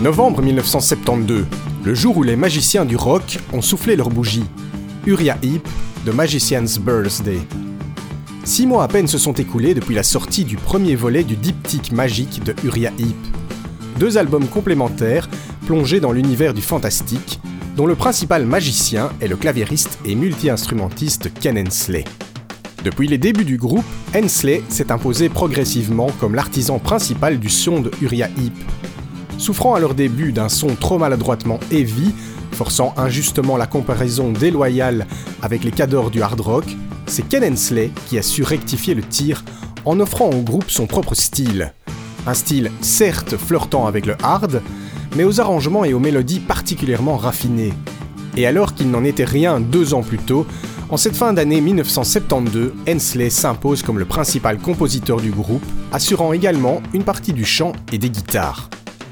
Novembre 1972, le jour où les magiciens du rock ont soufflé leur bougie. Uriah Heep, The Magician's Birthday. 6 mois à peine se sont écoulés depuis la sortie du premier volet du diptyque magique de Uriah Heep. 2 albums complémentaires plongés dans l'univers du fantastique, dont le principal magicien est le claviériste et multi-instrumentiste Ken Hensley. Depuis les débuts du groupe, Hensley s'est imposé progressivement comme l'artisan principal du son de Uriah Heep. Souffrant à leur début d'un son trop maladroitement heavy, forçant injustement la comparaison déloyale avec les cadors du hard rock, c'est Ken Hensley qui a su rectifier le tir en offrant au groupe son propre style. Un style certes flirtant avec le hard, mais aux arrangements et aux mélodies particulièrement raffinés. Et alors qu'il n'en était rien 2 ans plus tôt, en cette fin d'année 1972, Hensley s'impose comme le principal compositeur du groupe, assurant également une partie du chant et des guitares.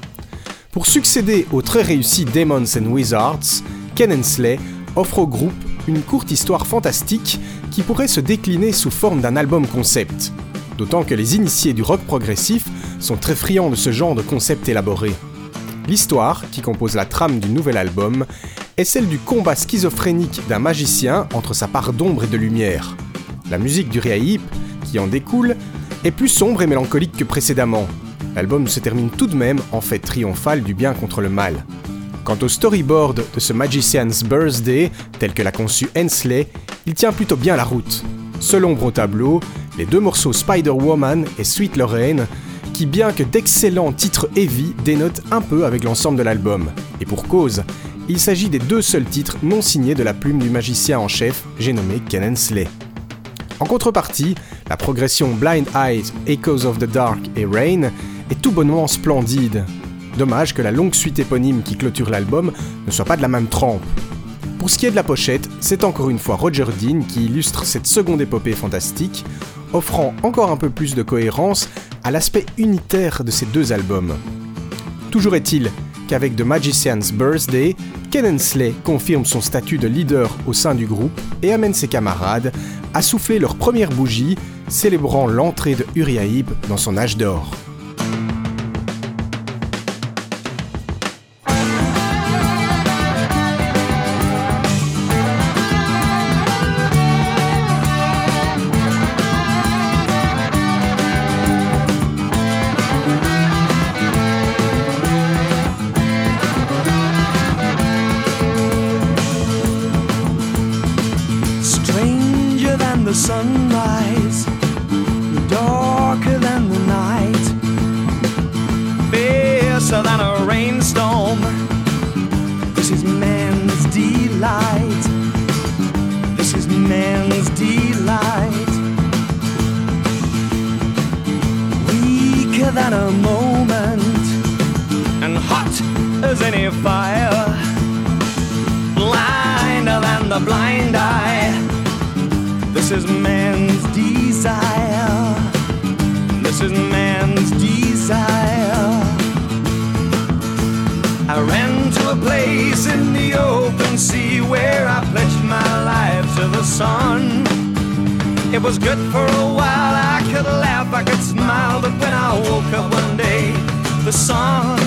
Pour succéder au très réussi Demons and Wizards, Ken Hensley offre au groupe une courte histoire fantastique qui pourrait se décliner sous forme d'un album concept. D'autant que les initiés du rock progressif sont très friands de ce genre de concept élaboré. L'histoire, qui compose la trame du nouvel album, est celle du combat schizophrénique d'un magicien entre sa part d'ombre et de lumière. La musique d'Uriah Heep, qui en découle, est plus sombre et mélancolique que précédemment. L'album se termine tout de même en fête triomphale du bien contre le mal. Quant au storyboard de ce Magician's Birthday, tel que l'a conçu Hensley, il tient plutôt bien la route. Seul ombre au tableau, les 2 morceaux Spider-Woman et Sweet Lorraine, qui bien que d'excellents titres heavy, dénotent un peu avec l'ensemble de l'album. Et pour cause, il s'agit des 2 seuls titres non signés de la plume du magicien en chef, j'ai nommé Ken Hensley. En contrepartie, la progression Blind Eyes, Echoes of the Dark et Rain est tout bonnement splendide. Dommage que la longue suite éponyme qui clôture l'album ne soit pas de la même trempe. Pour ce qui est de la pochette, c'est encore une fois Roger Dean qui illustre cette seconde épopée fantastique, offrant encore un peu plus de cohérence à l'aspect unitaire de ces 2 albums. Toujours est-il qu'avec The Magician's Birthday, Ken Hensley confirme son statut de leader au sein du groupe et amène ses camarades à souffler leur première bougie, célébrant l'entrée de Uriah Heep dans son âge d'or. The sunrise, darker than the night, fiercer than a rainstorm. This is man's delight. This is man's delight. Weaker than a moment, and hot as any fire. Blinder than the blind eye. This is man's desire. This is man's desire. I ran to a place in the open sea where I pledged my life to the sun. It was good for a while, I could laugh, I could smile, but when I woke up one day, the sun